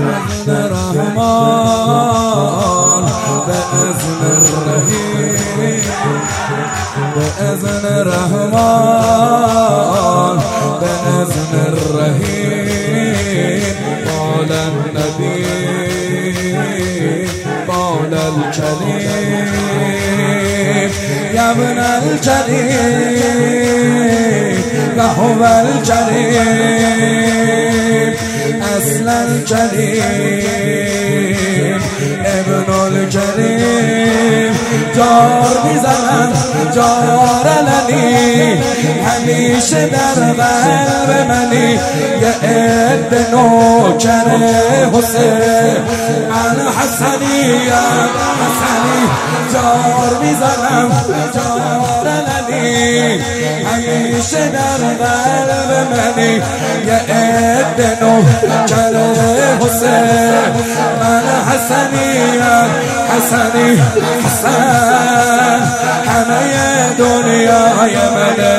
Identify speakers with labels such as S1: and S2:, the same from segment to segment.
S1: رحمان بإذن الرحيم بإذن الرحمن بإذن الرحيم قال النبي قال الكريم يا ابن الكريم وهو الكريم أصل الكريم ابن الكريم جار میزنم جارلنی همیشه در قلب منی یه عده نوکر حسین من حسنیم حسنی جار میزنم جارلنی همیشه در قلب منی یه عده نوکر حسین من حسنیم حسنی حسن همه دنیای منه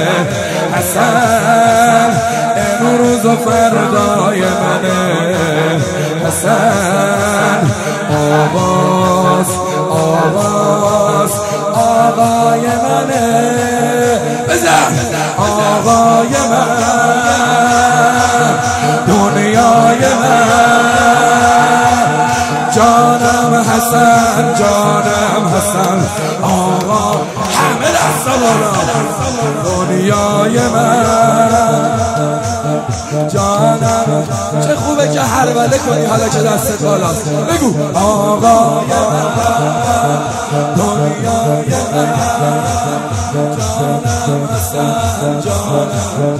S1: حسن امروز و فردای منه حسن آواز آواز آقای منه بزن آقای من دنیای من جانم حسن جانم حسن آقا همه دست بالا دنیای من جانم چه خوبه که هربله کنی حالا که دست بالاست بگو آقای من دنیای من جانم حسن جانم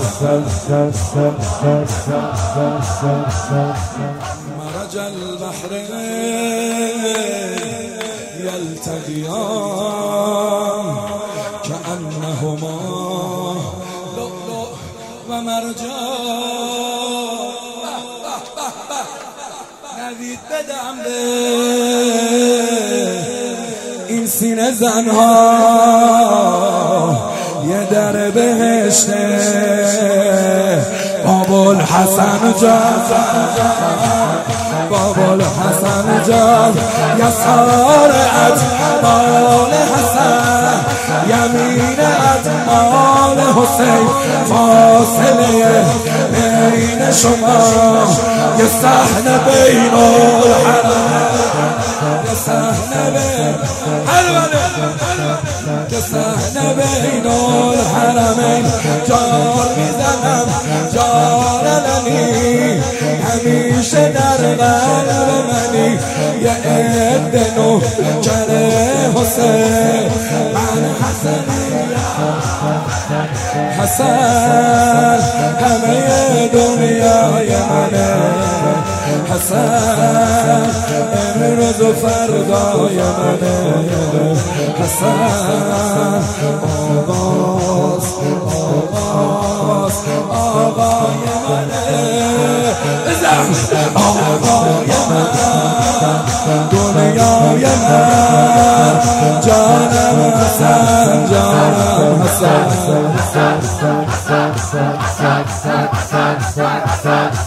S1: مرج البحرين يلتقيان كأنهما لؤلؤ ومرجان نوید بدم به این سینه زنها یه در بهشته بابا الحسن جان بابا الحسن جان یسار اتمال حسن یمین اتمال حسین فاصله بین شما یه صحنه بین الحرم یه صحنه بین یه صحنه بین الحرمین جار میزنم جارلنی همیشه در قلب منی یه عده نوکر حسین من حسنی حسن همه دنیای منه حسن امروز و فردای منه حسن آواز آواز آقای منه آقای من دنیای من جانم حسن جانم حسن